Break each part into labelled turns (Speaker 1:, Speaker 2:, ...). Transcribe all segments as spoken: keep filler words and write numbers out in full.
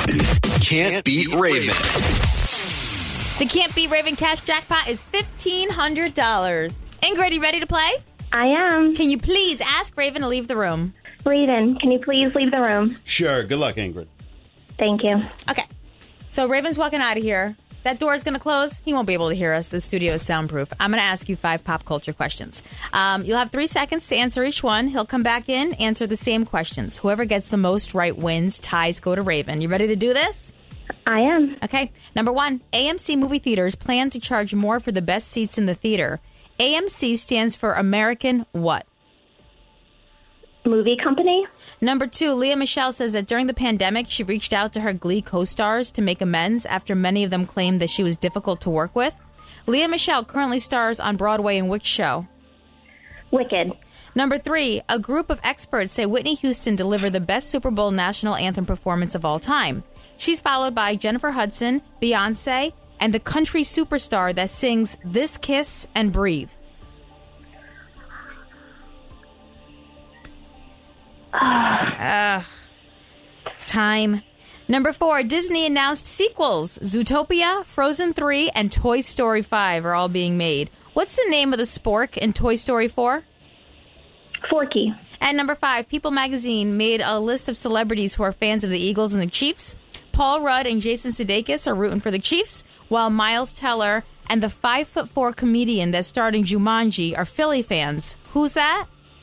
Speaker 1: Can't Beat Raven.
Speaker 2: The Can't Beat Raven cash jackpot is fifteen hundred dollars. Ingrid, you ready to play?
Speaker 3: I am.
Speaker 2: Can you please ask Raven to leave the room?
Speaker 3: Raven, can you please leave the room?
Speaker 4: Sure. Good luck, Ingrid.
Speaker 3: Thank you.
Speaker 2: Okay. So Raven's walking out of here. That door is going to close. He won't be able to hear us. The studio is soundproof. I'm going to ask you five pop culture questions. Um, you'll have three seconds to answer each one. He'll come back in, answer the same questions. Whoever gets the most right wins. Ties go to Raven. You ready to do this?
Speaker 3: I am.
Speaker 2: Okay. Number one, A M C movie theaters plan to charge more for the best seats in the theater. A M C stands for American what?
Speaker 3: Movie company.
Speaker 2: Number two, Lea Michele says that during the pandemic, she reached out to her Glee co-stars to make amends after many of them claimed that she was difficult to work with. Lea Michele currently stars on Broadway in which show?
Speaker 3: Wicked.
Speaker 2: Number three, a group of experts say Whitney Houston delivered the best Super Bowl national anthem performance of all time. She's followed by Jennifer Hudson, Beyonce, and the country superstar that sings This Kiss and Breathe. Uh, time. Number four, Disney announced sequels. Zootopia, Frozen three, and Toy Story five are all being made. What's the name of the spork in Toy Story four?
Speaker 3: Forky.
Speaker 2: And number five, People magazine made a list of celebrities who are fans of the Eagles and the Chiefs. Paul Rudd and Jason Sudeikis are rooting for the Chiefs, while Miles Teller and the five foot four comedian that starred in Jumanji are Philly fans. Who's that?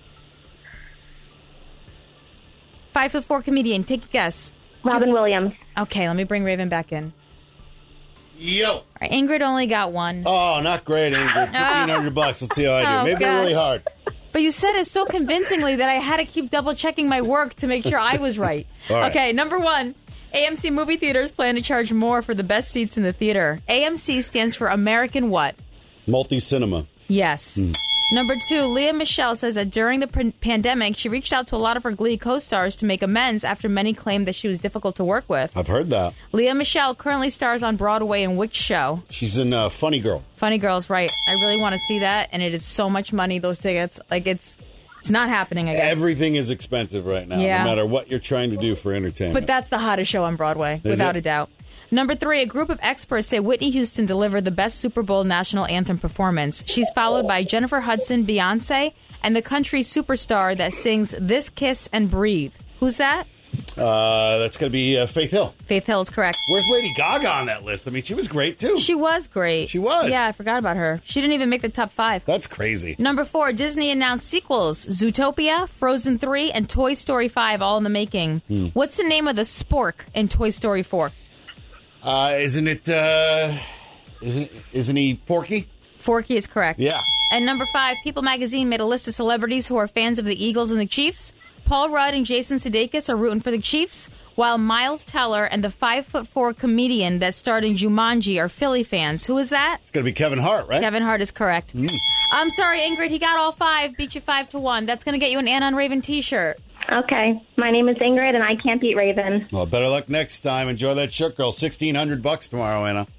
Speaker 2: Five foot four comedian. Take a guess.
Speaker 3: Robin Williams.
Speaker 2: Okay, let me bring Raven back in.
Speaker 4: Yo.
Speaker 2: All right, Ingrid only got one.
Speaker 4: Oh, not great, Ingrid. fifteen hundred bucks. Let's see how I do.
Speaker 2: Oh,
Speaker 4: Maybe
Speaker 2: gosh.
Speaker 4: really hard.
Speaker 2: But you said it so convincingly that I had to keep double checking my work to make sure I was right.
Speaker 4: All right.
Speaker 2: Okay, number one. A M C movie theaters plan to charge more for the best seats in the theater. A M C stands for American what?
Speaker 4: Multi-cinema.
Speaker 2: Yes.
Speaker 4: Mm.
Speaker 2: Number two, Lea Michele says that during the p- pandemic, she reached out to a lot of her Glee co-stars to make amends after many claimed that she was difficult to work with.
Speaker 4: I've heard that.
Speaker 2: Lea Michele currently stars on Broadway in which show?
Speaker 4: She's in uh, Funny Girl.
Speaker 2: Funny Girl's right. I really want to see that, and it is so much money, those tickets. Like, it's it's not happening, I guess.
Speaker 4: Everything is expensive right now,
Speaker 2: Yeah.
Speaker 4: no matter what you're trying to do for entertainment.
Speaker 2: But that's the hottest show on Broadway,
Speaker 4: Is
Speaker 2: without
Speaker 4: it?
Speaker 2: a doubt. Number three, a group of experts say Whitney Houston delivered the best Super Bowl national anthem performance. She's followed by Jennifer Hudson, Beyonce, and the country superstar that sings This Kiss and Breathe. Who's that?
Speaker 4: Uh, that's going to be uh, Faith Hill.
Speaker 2: Faith Hill is correct.
Speaker 4: Where's Lady Gaga on that list? I mean, she was great, too.
Speaker 2: She was great.
Speaker 4: She was.
Speaker 2: Yeah, I forgot about her. She didn't even make the top five.
Speaker 4: That's crazy.
Speaker 2: Number four, Disney announced sequels. Zootopia, Frozen three, and Toy Story five, all in the making.
Speaker 4: Hmm.
Speaker 2: What's the name of the spork in Toy Story four?
Speaker 4: Uh, isn't it, uh, isn't, isn't he Forky?
Speaker 2: Forky is correct.
Speaker 4: Yeah.
Speaker 2: And number five, People magazine made a list of celebrities who are fans of the Eagles and the Chiefs. Paul Rudd and Jason Sudeikis are rooting for the Chiefs, while Miles Teller and the five foot four comedian that starred in Jumanji are Philly fans. Who is that?
Speaker 4: It's going to be Kevin Hart, right?
Speaker 2: Kevin Hart is correct.
Speaker 4: Mm.
Speaker 2: I'm sorry, Ingrid. He got all five. Beat you five to one. That's going to get you an Anna and Raven T-shirt.
Speaker 3: Okay. My name is Ingrid, and I can't beat Raven.
Speaker 4: Well, better luck next time. Enjoy that shirt, girl. sixteen hundred bucks tomorrow, Anna.